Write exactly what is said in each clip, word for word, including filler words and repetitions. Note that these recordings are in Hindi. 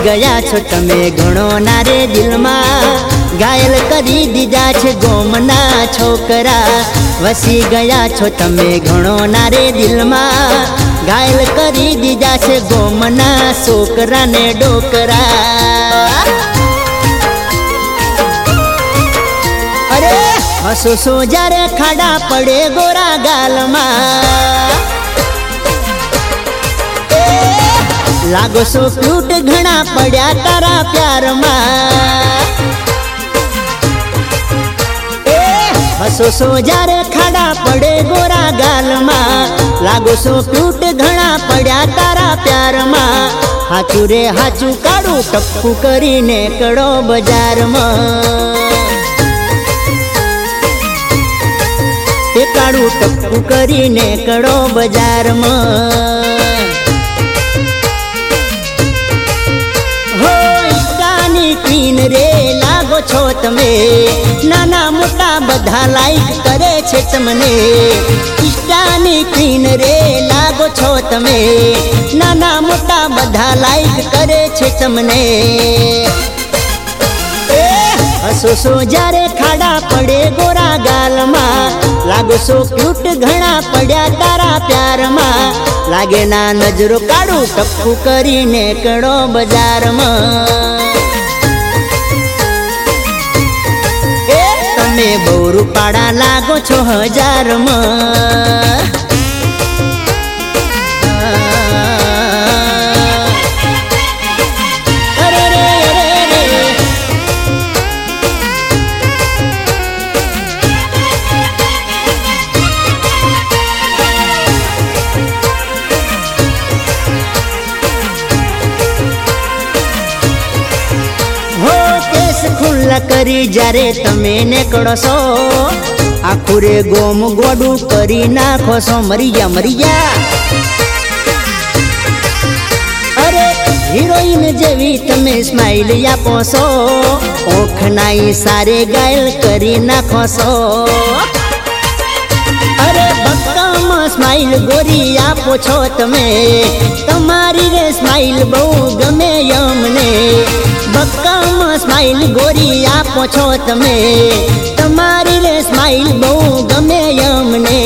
गया छो तमे घणो नारे दिल में घायल करी दीजा छे गोमना छोकरा। वसी गया छो तमे घणो नारे दिल में घायल करी दीजा छे गोमना छोकरा ने डोकरा। अरे हसो सो जारे खाड़ा पड़े गोरा गाल में लागो सो क्यूट घना पड़ा तारा प्यार में। हसो सो जारे खाड़ा पड़े गोरा गाल में लागो सो क्यूट घना पड़ा तारा प्यार में। हाचू रे हाचू काड़ू टप्पू करीने कड़ो बजार में काड़ू टप्पू करीने कड़ो बजार में। क्वीन रे लागो छो तमे नाना मोटा बधा लाइक करे छे तमने। इंस्टानी क्वीन रे लागो छो तमे नाना मोटा बधा लाइक करे छे तमने। हसो सो जारे खाड़ा पड़े गोरा गाल में लागो सो क्यूट घना पड़ा तारा प्यार में। लागे ना नजरो काड़ू टप्पू करीने कड़ो बजार में। तमे बहु रूपाड़ा लागो छो हजार में। खुल्ला करी जारे तमे नेकड़ो सो आखुरे गोम गोडू करी नाखो सो मरी जा मरी जा। अरे हीरोइन जेवी तमे स्माइल आपो सो ओख नाई सारे गायल करी नाखो सो। अरे बक्काम स्माइल गोरी आपो छो तमे तमारी रे स्माइल बहु गमे यमने। बक्काम स्माइल गोरी आपो छो तमे तमारी रे स्माइल बहु गमे यमने।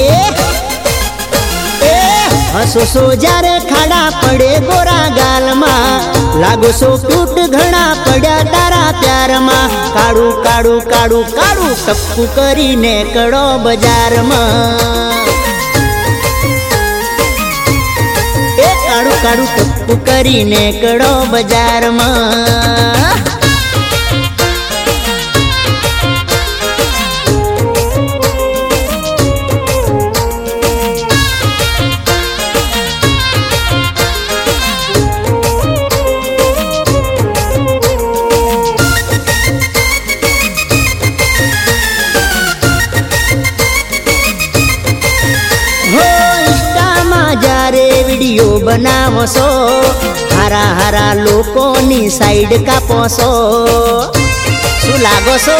हसो सो जारे खाड़ा पड़े गोरा गाल में लागो सो क्यूट घना पड़ा तारा प्यार में। काड़ू काड़ू काड़ू काड़ू टप्पू करीने कड़ो बजार में। काड़ू काड़ू टप्पू करीने कड़ो बजार में। वीडियो बनावो सो हरा हरा लोको नी साइड कापो सो शू लागो सो।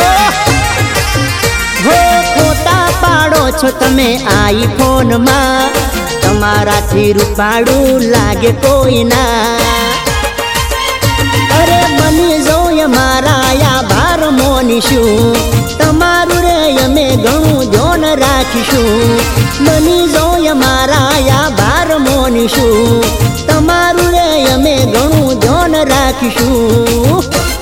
हो खोटा पाड़ो छो तमे आईफोन में तमारा थी रूपाड़ू लागे कोई ना। अरे मनी जो मारा या भार मोनीशू तमारू रे यमे घणू ध्यान राखीशू। मनी जो मारा या भार मोनीशू तमारू रे यमे घणू ध्यान राखीशू।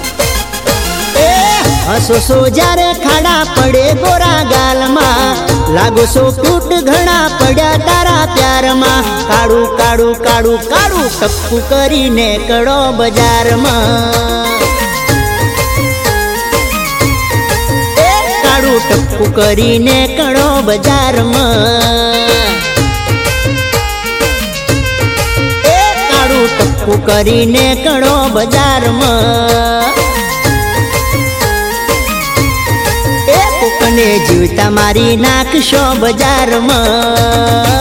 हसो सो जारे खाड़ा पड़े गोरा गाल में लागो सो क्यूट घना पड़ा तारा प्यार में। काड़ू काड़ू काड़ू काड़ू टप्पू करीने कड़ो बजार में। काड़ू टप्पू करीने कड़ो बजार में। काड़ू टप्पू करीने कड़ो बजार में। कने जीवता मारी नाखशो बजार में।